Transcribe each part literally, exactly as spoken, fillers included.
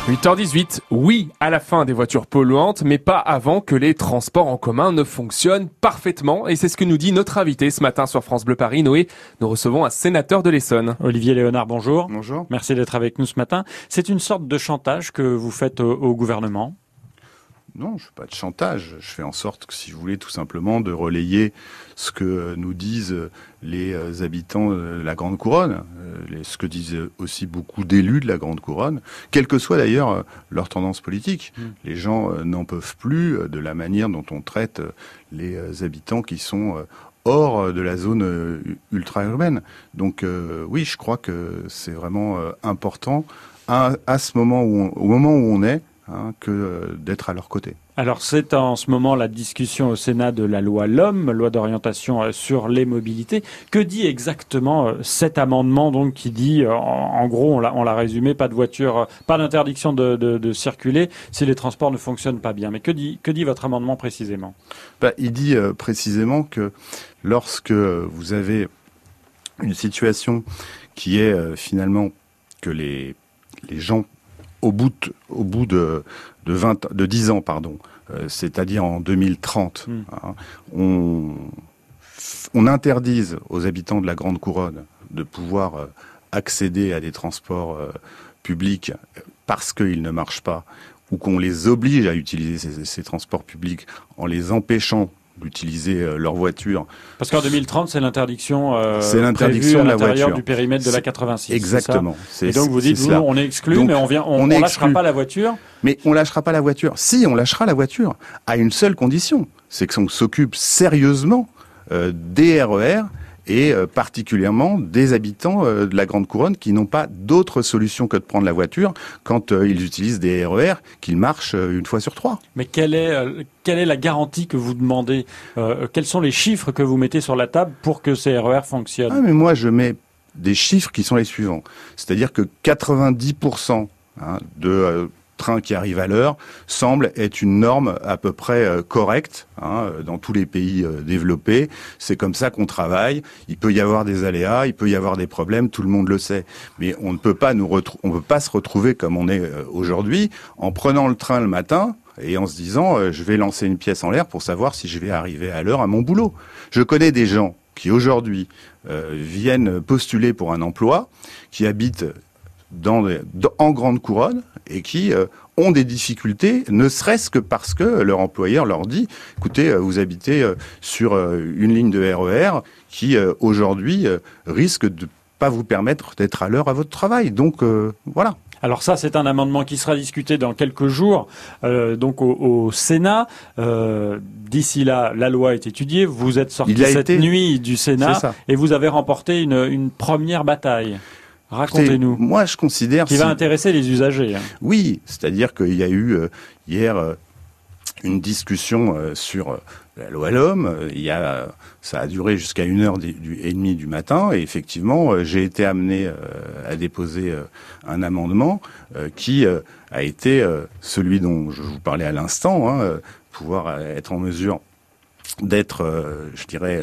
huit heures dix-huit, oui à la fin des voitures polluantes, mais pas avant que les transports en commun ne fonctionnent parfaitement. Et c'est ce que nous dit notre invité ce matin sur France Bleu Paris. Noé, nous recevons un sénateur de l'Essonne. Olivier Léonard, bonjour. Bonjour. Merci d'être avec nous ce matin. C'est une sorte de chantage que vous faites au, au gouvernement ? Non, je ne fais pas de chantage. Je fais en sorte, que, si vous voulez, tout simplement de relayer ce que nous disent les habitants de la Grande Couronne, ce que disent aussi beaucoup d'élus de la Grande Couronne, quelle que soit d'ailleurs leur tendance politique. Mmh. Les gens n'en peuvent plus de la manière dont on traite les habitants qui sont hors de la zone ultra-urbaine. Donc euh, oui, je crois que c'est vraiment important à, à ce moment où on, au moment où on est, Hein, que euh, d'être à leur côté. Alors c'est en ce moment la discussion au Sénat de la loi LOM, loi d'orientation euh, sur les mobilités. Que dit exactement euh, cet amendement donc qui dit, euh, en, en gros, on l'a, on l'a résumé, pas de voiture, euh, pas d'interdiction de, de, de circuler si les transports ne fonctionnent pas bien. Mais que dit, que dit votre amendement précisément ? bah, Il dit euh, précisément que lorsque vous avez une situation qui est euh, finalement que les, les gens Au bout de, au bout de, de, vingt, de dix ans, pardon, euh, c'est-à-dire en deux mille trente, mmh. hein, on, on interdise aux habitants de la Grande Couronne de pouvoir euh, accéder à des transports euh, publics parce qu'ils ne marchent pas, ou qu'on les oblige à utiliser ces, ces transports publics en les empêchant d'utiliser euh, leur voiture. Parce qu'en deux mille trente, c'est l'interdiction, euh, c'est l'interdiction prévue à de la l'intérieur voiture. Du périmètre de la c'est, quatre-vingt-six. Exactement. C'est ça. Et donc vous dites, nous, on est exclu, donc, mais on vient, on, on, on lâchera pas la voiture. Mais on lâchera pas la voiture. Si, on lâchera la voiture à une seule condition, c'est qu'on s'occupe sérieusement euh, des R E R et euh, particulièrement des habitants euh, de la Grande Couronne qui n'ont pas d'autre solution que de prendre la voiture quand euh, ils utilisent des R E R, qu'ils marchent euh, une fois sur trois. Mais quelle est, euh, quelle est la garantie que vous demandez euh, Quels sont les chiffres que vous mettez sur la table pour que ces R E R fonctionnent ? Ah, mais moi, je mets des chiffres qui sont les suivants. C'est-à-dire que quatre-vingt-dix pour cent hein, de... Euh, train qui arrive à l'heure semble être une norme à peu près euh, correcte hein, dans tous les pays euh, développés. C'est comme ça qu'on travaille. Il peut y avoir des aléas, il peut y avoir des problèmes, tout le monde le sait. Mais on ne peut pas nous retrou- on peut pas se retrouver comme on est euh, aujourd'hui en prenant le train le matin et en se disant euh, je vais lancer une pièce en l'air pour savoir si je vais arriver à l'heure à mon boulot. Je connais des gens qui aujourd'hui euh, viennent postuler pour un emploi, qui habitent Dans des, dans, en Grande Couronne et qui euh, ont des difficultés, ne serait-ce que parce que leur employeur leur dit « Écoutez, euh, vous habitez euh, sur euh, une ligne de R E R qui, euh, aujourd'hui, euh, risque de ne pas vous permettre d'être à l'heure à votre travail. » Donc, euh, voilà. Alors ça, c'est un amendement qui sera discuté dans quelques jours, euh, donc au, au Sénat. Euh, d'ici là, la loi est étudiée. Vous êtes sorti cette été... nuit du Sénat et vous avez remporté une, une première bataille. Racontez-nous. Écoutez, moi, je considère... Qui si... va intéresser les usagers. Hein. Oui, c'est-à-dire qu'il y a eu euh, hier euh, une discussion euh, sur euh, la loi LOM. Il y a, ça a duré jusqu'à une heure et demie du matin. Et effectivement, euh, j'ai été amené euh, à déposer euh, un amendement euh, qui euh, a été euh, celui dont je vous parlais à l'instant, hein, euh, pouvoir être en mesure d'être, euh, je dirais...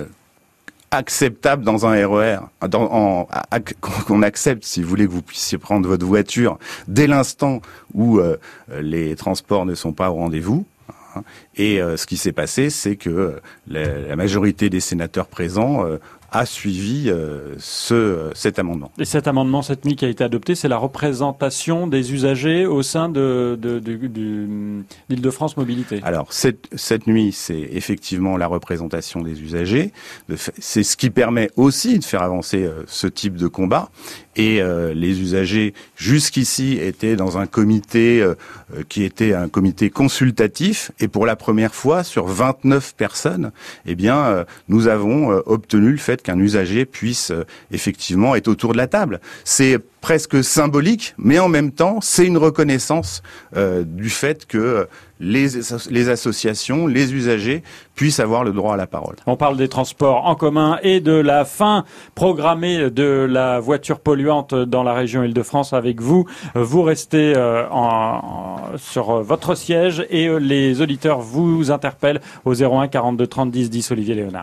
acceptable dans un R E R, dans, en, à, qu'on accepte, si vous voulez, que vous puissiez prendre votre voiture dès l'instant où euh, les transports ne sont pas au rendez-vous. Hein. Et euh, ce qui s'est passé, c'est que la, la majorité des sénateurs présents euh, a suivi euh, ce, cet amendement. Et cet amendement, cette nuit qui a été adopté, c'est la représentation des usagers au sein de, de, de, de, de l'Île-de-France Mobilité. Alors, cette, cette nuit, c'est effectivement la représentation des usagers. C'est ce qui permet aussi de faire avancer euh, ce type de combat. Et euh, les usagers, jusqu'ici, étaient dans un comité euh, qui était un comité consultatif. Et pour la première fois, sur vingt-neuf personnes, eh bien, euh, nous avons euh, obtenu le fait qu'un usager puisse euh, effectivement être autour de la table. C'est presque symbolique, mais en même temps, c'est une reconnaissance euh, du fait que les, les associations, les usagers puissent avoir le droit à la parole. On parle des transports en commun et de la fin programmée de la voiture polluante dans la région Île-de-France avec vous. Vous restez euh, en, en, sur votre siège et euh, les auditeurs vous interpellent au zéro un quarante-deux trente dix dix. Olivier Léonard.